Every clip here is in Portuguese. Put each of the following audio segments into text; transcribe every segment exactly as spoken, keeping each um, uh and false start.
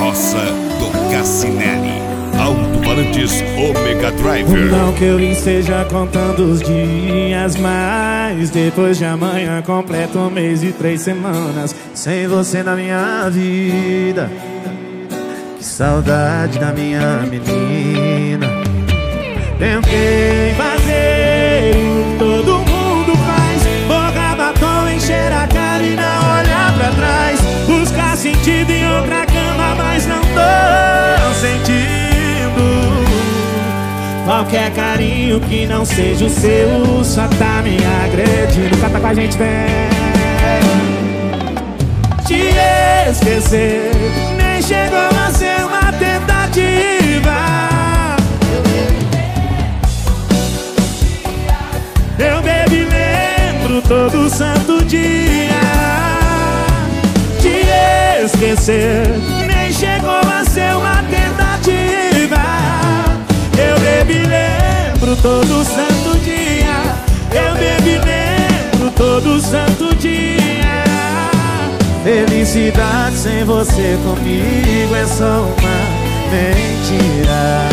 Roça do Cassinelli. Alto-falantes Omega Driver. Não que eu esteja contando os dias, mas depois de amanhã completo um mês e três semanas sem você na minha vida. Que saudade da minha menina. Tentei fazer o que todo mundo faz: botar batom, encher a cara e não olhar pra trás. Buscar sentido em outra cama, mas não tô sentindo. Qualquer carinho que não seja o seu só tá me agredindo. Canta com a gente, vem. Te esquecer nem chegou a ser uma tentativa. Eu bebi e lembro todo santo dia. Te esquecer nem chegou a ser uma tentativa. Eu bebi e lembro todo santo dia. Eu bebi e lembro todo santo dia. Felicidade sem você comigo é só uma mentira.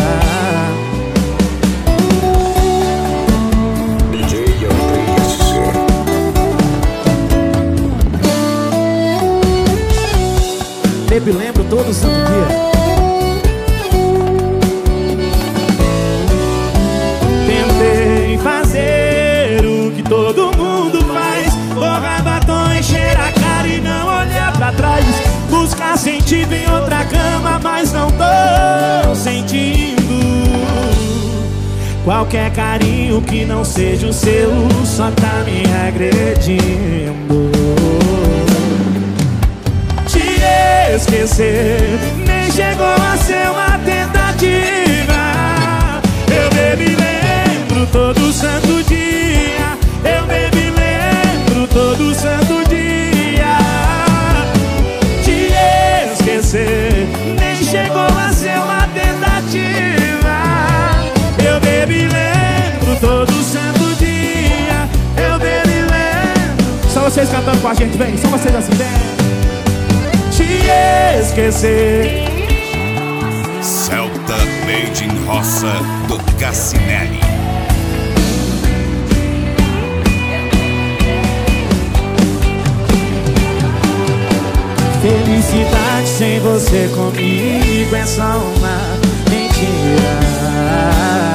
Baby, lembro todo santo dia. Tentei fazer o que todo mundo faz: borrar batom, encher a cara e não olhar pra trás. Buscar sentido em outra cama, mas não tô sentindo. Qualquer carinho que não seja o seu só tá me agredindo. Esquecer nem chegou a ser uma tentativa. Eu bebi e lembro todo santo dia. Eu bebi e lembro todo santo dia. Te esquecer nem chegou a ser uma tentativa. Eu bebi e lembro todo santo dia. Eu bebi e lembro. Só vocês cantando com a gente, vem. Só vocês assim, vem. Esquecer. Celta Made in Roça do Cassinelli. Felicidade sem você comigo é só uma mentira.